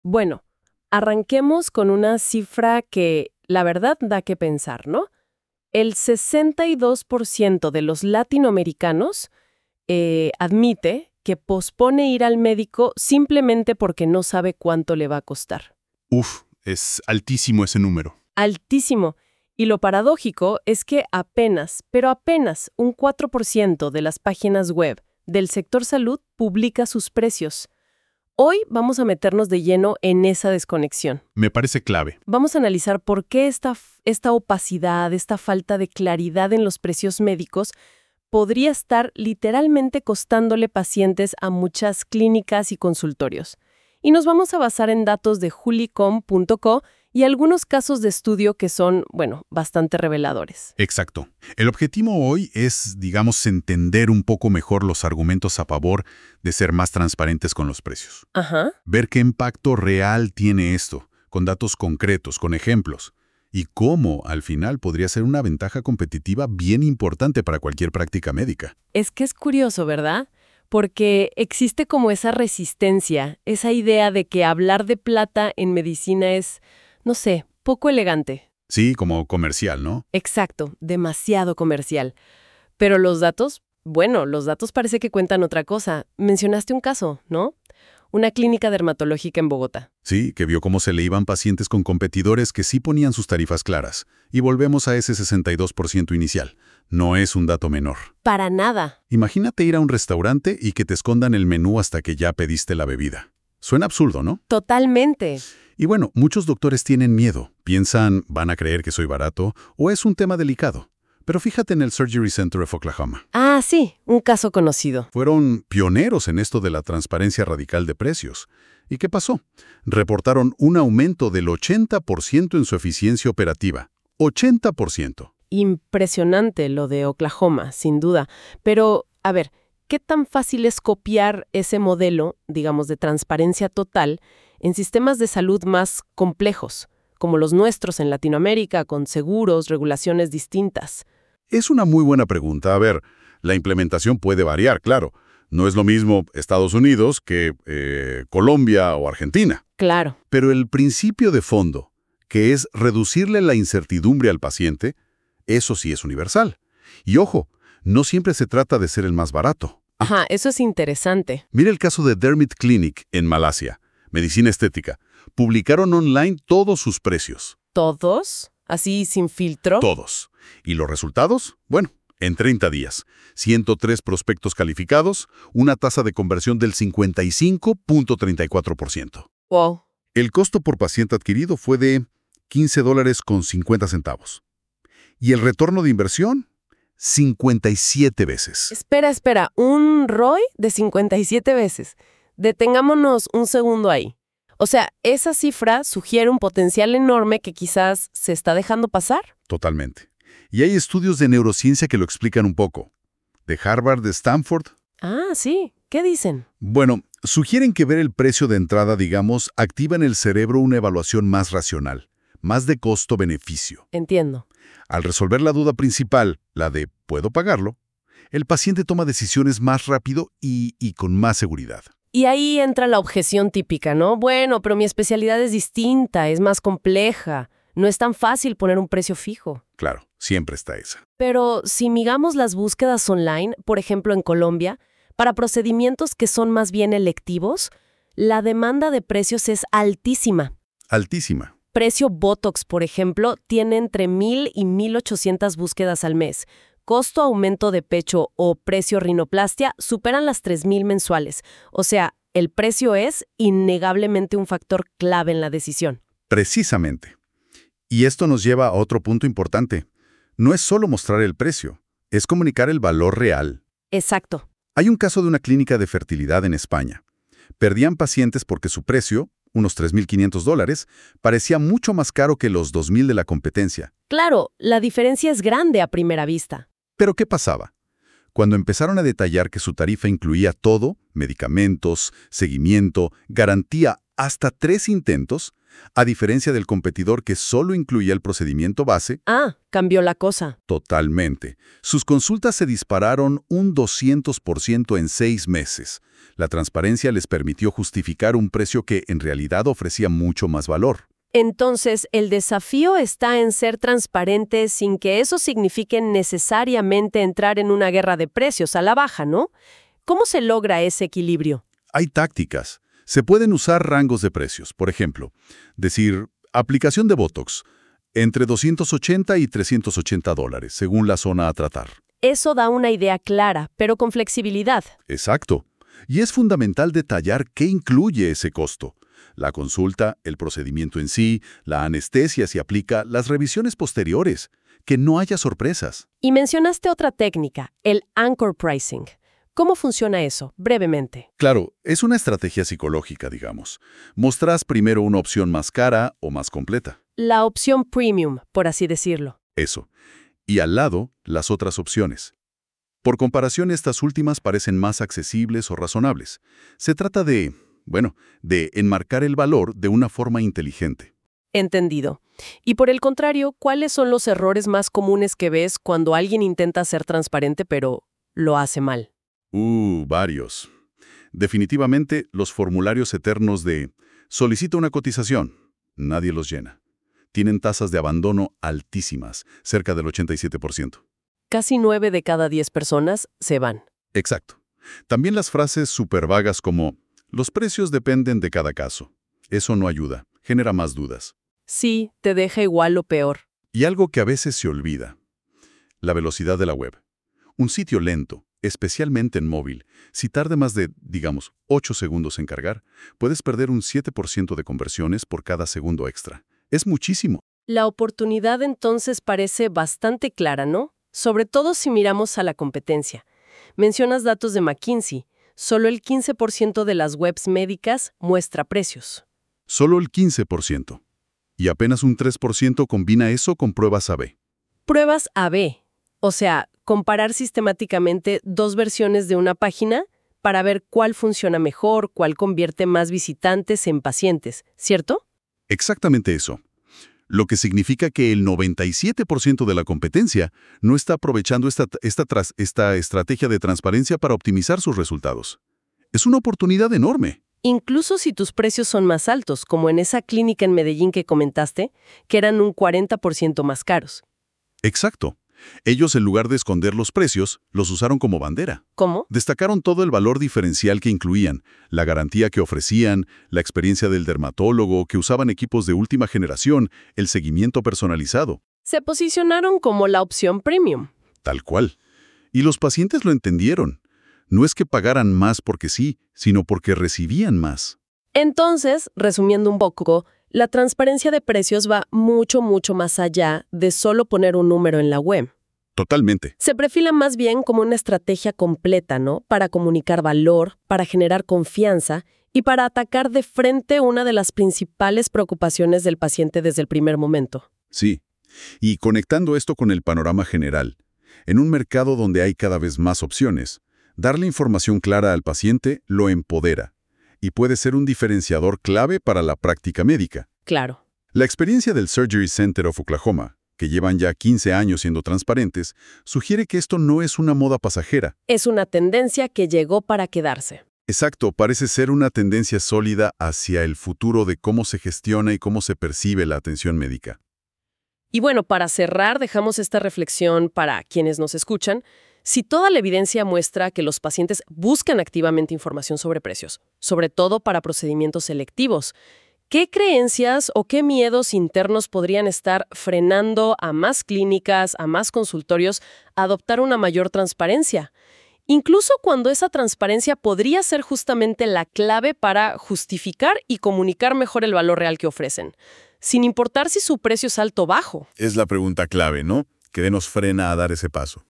Bueno, arranquemos con una cifra que, la verdad, da que pensar, ¿no? El 62% de los latinoamericanos admite que pospone ir al médico simplemente porque no sabe cuánto le va a costar. Uf, es altísimo ese número. Altísimo. Y lo paradójico es que apenas, pero apenas, un 4% de las páginas web del sector salud publica sus precios. Hoy vamos a meternos de lleno en esa desconexión. Me parece clave. Vamos a analizar por qué esta opacidad, esta falta de claridad en los precios médicos podría estar literalmente costándole pacientes a muchas clínicas y consultorios. Y nos vamos a basar en datos de julicom.co y algunos casos de estudio que son, bueno, bastante reveladores. Exacto. El objetivo hoy es, digamos, entender un poco mejor los argumentos a favor de ser más transparentes con los precios. Ajá. Ver qué impacto real tiene esto, con datos concretos, con ejemplos, y cómo, al final, podría ser una ventaja competitiva bien importante para cualquier práctica médica. Es que es curioso, ¿verdad? Porque existe como esa resistencia, esa idea de que hablar de plata en medicina es, no sé, poco elegante. Sí, como comercial, ¿no? Exacto, demasiado comercial. Pero los datos, bueno, los datos parece que cuentan otra cosa. Mencionaste un caso, ¿no? Una clínica dermatológica en Bogotá. Sí, que vio cómo se le iban pacientes con competidores que sí ponían sus tarifas claras. Y volvemos a ese 62% inicial. No es un dato menor. Para nada. Imagínate ir a un restaurante y que te escondan el menú hasta que ya pediste la bebida. Suena absurdo, ¿no? Totalmente. Y bueno, muchos doctores tienen miedo. Piensan, ¿van a creer que soy barato? ¿O es un tema delicado? Pero fíjate en el Surgery Center of Oklahoma. Ah, sí, un caso conocido. Fueron pioneros en esto de la transparencia radical de precios. ¿Y qué pasó? Reportaron un aumento del 80% en su eficiencia operativa. 80%. Impresionante lo de Oklahoma, sin duda. Pero, a ver, ¿qué tan fácil es copiar ese modelo, digamos, de transparencia total en sistemas de salud más complejos, como los nuestros en Latinoamérica, con seguros, regulaciones distintas? Es una muy buena pregunta. A ver, la implementación puede variar, claro. No es lo mismo Estados Unidos que Colombia o Argentina. Claro. Pero el principio de fondo, que es reducirle la incertidumbre al paciente, eso sí es universal. Y ojo, no siempre se trata de ser el más barato. Ajá, eso es interesante. Mira el caso de Dermit Clinic en Malasia, medicina estética. Publicaron online todos sus precios. ¿Todos? ¿Así sin filtro? Todos. ¿Y los resultados? Bueno, en 30 días. 103 prospectos calificados, una tasa de conversión del 55.34%. Wow. El costo por paciente adquirido fue de $15.50. ¿Y el retorno de inversión? 57 veces. Espera, ¿un ROI de 57 veces? Detengámonos un segundo ahí. O sea, esa cifra sugiere un potencial enorme que quizás se está dejando pasar. Totalmente. Y hay estudios de neurociencia que lo explican un poco. De Harvard, de Stanford. Ah, sí. ¿Qué dicen? Bueno, sugieren que ver el precio de entrada, digamos, activa en el cerebro una evaluación más racional, más de costo-beneficio. Entiendo. Al resolver la duda principal, la de ¿puedo pagarlo?, el paciente toma decisiones más rápido y con más seguridad. Y ahí entra la objeción típica, ¿no? Bueno, pero mi especialidad es distinta, es más compleja. No es tan fácil poner un precio fijo. Claro, siempre está esa. Pero si migamos las búsquedas online, por ejemplo en Colombia, para procedimientos que son más bien electivos, la demanda de precios es altísima. Altísima. Precio Botox, por ejemplo, tiene entre 1,000 y 1,800 búsquedas al mes. Costo aumento de pecho o precio rinoplastia superan las 3,000 mensuales. O sea, el precio es innegablemente un factor clave en la decisión. Precisamente. Y esto nos lleva a otro punto importante. No es solo mostrar el precio, es comunicar el valor real. Exacto. Hay un caso de una clínica de fertilidad en España. Perdían pacientes porque su precio, unos $3,500, parecía mucho más caro que los $2,000 de la competencia. Claro, la diferencia es grande a primera vista. ¿Pero qué pasaba? Cuando empezaron a detallar que su tarifa incluía todo, medicamentos, seguimiento, garantía, hasta 3 intentos, A diferencia del competidor que solo incluía el procedimiento base, Ah, cambió la cosa. totalmente. Sus consultas se dispararon un 200% en 6 meses. La transparencia les permitió justificar un precio que en realidad ofrecía mucho más valor. Entonces, el desafío está en ser transparente sin que eso signifique necesariamente entrar en una guerra de precios a la baja, ¿no? ¿Cómo se logra ese equilibrio? Hay tácticas. Se pueden usar rangos de precios. Por ejemplo, decir, aplicación de Botox, entre $280 y $380, según la zona a tratar. Eso da una idea clara, pero con flexibilidad. Exacto. Y es fundamental detallar qué incluye ese costo. La consulta, el procedimiento en sí, la anestesia si aplica, las revisiones posteriores. Que no haya sorpresas. Y mencionaste otra técnica, el anchor pricing. ¿Cómo funciona eso? Brevemente. Claro, es una estrategia psicológica, digamos. Mostrás primero una opción más cara o más completa. La opción premium, por así decirlo. Eso. Y al lado, las otras opciones. Por comparación, estas últimas parecen más accesibles o razonables. Se trata de enmarcar el valor de una forma inteligente. Entendido. Y por el contrario, ¿cuáles son los errores más comunes que ves cuando alguien intenta ser transparente pero lo hace mal? Varios. Definitivamente, los formularios eternos de solicita una cotización. Nadie los llena. Tienen tasas de abandono altísimas, cerca del 87%. Casi 9 de cada 10 personas se van. Exacto. También las frases súper vagas como los precios dependen de cada caso. Eso no ayuda, genera más dudas. Sí, te deja igual o peor. Y algo que a veces se olvida. La velocidad de la web. Un sitio lento, especialmente en móvil, si tarda más de, 8 segundos en cargar, puedes perder un 7% de conversiones por cada segundo extra. Es muchísimo. La oportunidad entonces parece bastante clara, ¿no? Sobre todo si miramos a la competencia. Mencionas datos de McKinsey. Solo el 15% de las webs médicas muestra precios. Solo el 15%. Y apenas un 3% combina eso con pruebas A/B. Pruebas A/B. O sea, comparar sistemáticamente dos versiones de una página para ver cuál funciona mejor, cuál convierte más visitantes en pacientes, ¿cierto? Exactamente eso. Lo que significa que el 97% de la competencia no está aprovechando esta estrategia de transparencia para optimizar sus resultados. Es una oportunidad enorme. Incluso si tus precios son más altos, como en esa clínica en Medellín que comentaste, que eran un 40% más caros. Exacto. Ellos, en lugar de esconder los precios, los usaron como bandera. ¿Cómo? Destacaron todo el valor diferencial que incluían, la garantía que ofrecían, la experiencia del dermatólogo, que usaban equipos de última generación, el seguimiento personalizado. Se posicionaron como la opción premium. Tal cual. Y los pacientes lo entendieron. No es que pagaran más porque sí, sino porque recibían más. Entonces, resumiendo un poco, la transparencia de precios va mucho, mucho más allá de solo poner un número en la web. Totalmente. Se perfila más bien como una estrategia completa, ¿no? Para comunicar valor, para generar confianza y para atacar de frente una de las principales preocupaciones del paciente desde el primer momento. Sí. Y conectando esto con el panorama general, en un mercado donde hay cada vez más opciones, darle información clara al paciente lo empodera y puede ser un diferenciador clave para la práctica médica. Claro. La experiencia del Surgery Center of Oklahoma, que llevan ya 15 años siendo transparentes, sugiere que esto no es una moda pasajera. Es una tendencia que llegó para quedarse. Exacto, parece ser una tendencia sólida hacia el futuro de cómo se gestiona y cómo se percibe la atención médica. Y bueno, para cerrar, dejamos esta reflexión para quienes nos escuchan. Si toda la evidencia muestra que los pacientes buscan activamente información sobre precios, sobre todo para procedimientos selectivos, ¿qué creencias o qué miedos internos podrían estar frenando a más clínicas, a más consultorios, a adoptar una mayor transparencia? Incluso cuando esa transparencia podría ser justamente la clave para justificar y comunicar mejor el valor real que ofrecen, sin importar si su precio es alto o bajo. Es la pregunta clave, ¿no? ¿Qué nos frena a dar ese paso?